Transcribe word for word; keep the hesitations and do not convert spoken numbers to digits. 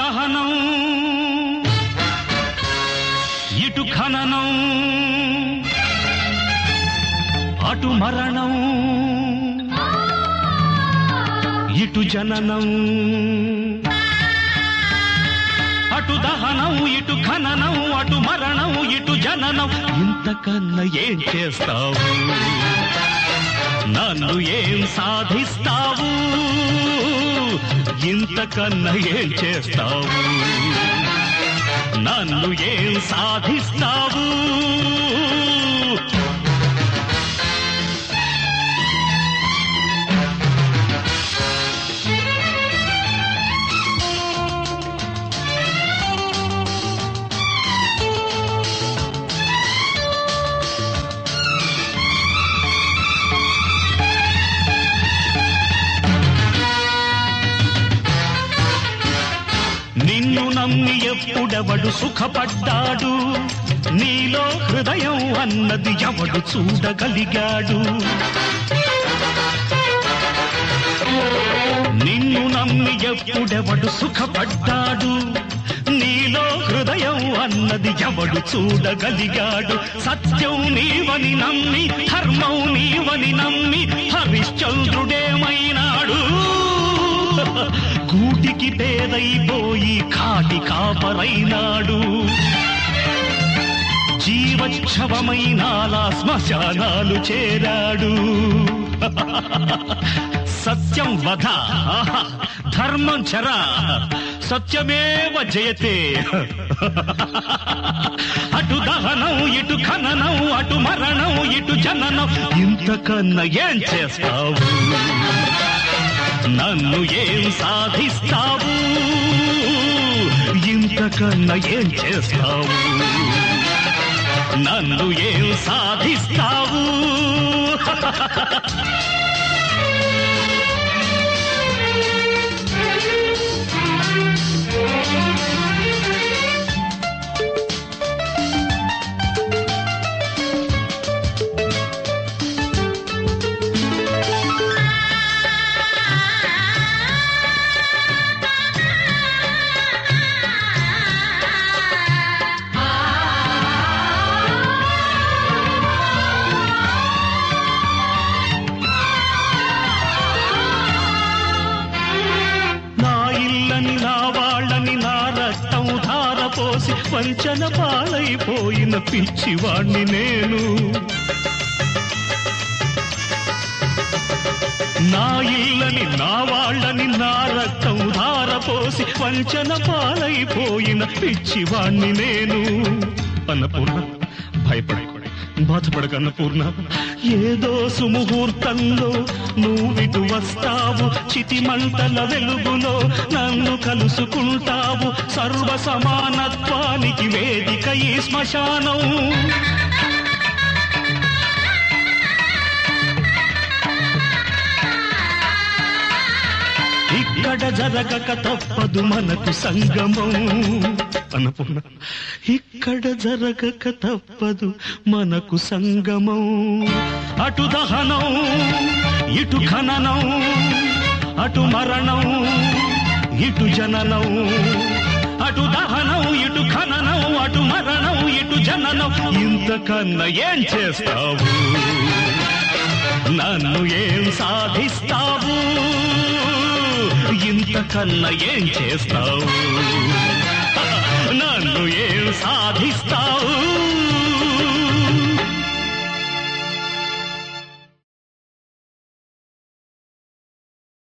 దహనం ఇటు ఖననం అటు మరణం ఇటు జననం అటు దహనం ఇటు ఖననం అటు మరణం ఇటు జననం ఇంతకన్నా ఏం చేస్తావు నన్ను ఏం సాధిస్తావు ఇంతకన్నా ఏం చేస్తావు నన్ను ఏం సాధిస్తావు నిన్ను నమ్మి ఎప్పుడెవడు సుఖపడ్డాడు నీలో హృదయం అన్నది ఎవడు చూడగలిగాడు నిన్ను నమ్మి ఎప్పుడెవడు సుఖపడ్డాడు నీలో హృదయం అన్నది ఎవడు చూడగలిగాడు సత్యం నీవని నమ్మి ధర్మం నీవని నమ్మి హరిశ్చంద్రుడేమైనాడు కూటికి పేదైపోయి కాటి కాపరైనాడు జీవచ్ఛవమైనాలా శ్మశానాలు చేరాడు సత్యం వధ ధర్మం చర సత్యమేవ జయతే అటు దహనం ఇటు ఖననం అటు మరణం ఇటు జననం ఇంతకన్నా ఏం చేస్తావు నన్ను ఏం సాధిస్తావు ఇంతకన్నా ఏం చేస్తావు నన్ను ఏం సాధిస్తావు వంచన పాలైపోయిన పిచ్చివాణ్ణి నేను నా ఇల్లని నా వాళ్ళని నా రక్తం ధారపోసి వంచన పాలైపోయిన పిచ్చివాణ్ణి నేను అన్నపూర్ణ భయపడకు బాధపడక అన్నపూర్ణ ఏదో సుముహూర్తంలో నువ్విటు వస్తావు చితిమంటల వెలుగులో నన్ను కలుసుకుంటావు సర్వ సమానత్వానికి వేదిక ఈ శ్మశానం ఇక్కడ జరగక తప్పదు మనకు సంగమం అన్నపూర్ణ ఇక్కడ జరగక తప్పదు మనకు సంగమం అటు దహనం ఇటు ఖననం అటు మరణం ఇటు జననం అటు దహనం ఇటు ఖననం అటు మరణం ఇటు జననం ఇంతకన్నా ఏం చేస్తావు నన్ను ఏం సాధిస్తావు ఇంతకన్నా ఏం చేస్తావు నన్ను ఏం సాధిస్తావు